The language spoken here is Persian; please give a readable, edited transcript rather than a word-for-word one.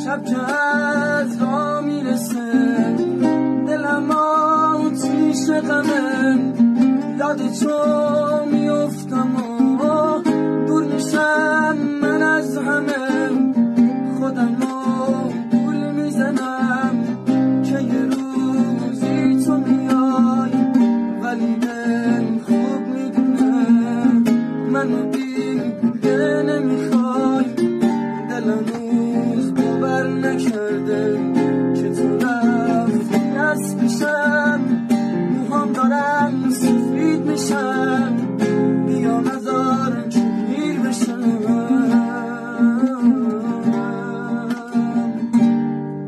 شب که از را میرسه دلم آتیش غمه یاد تو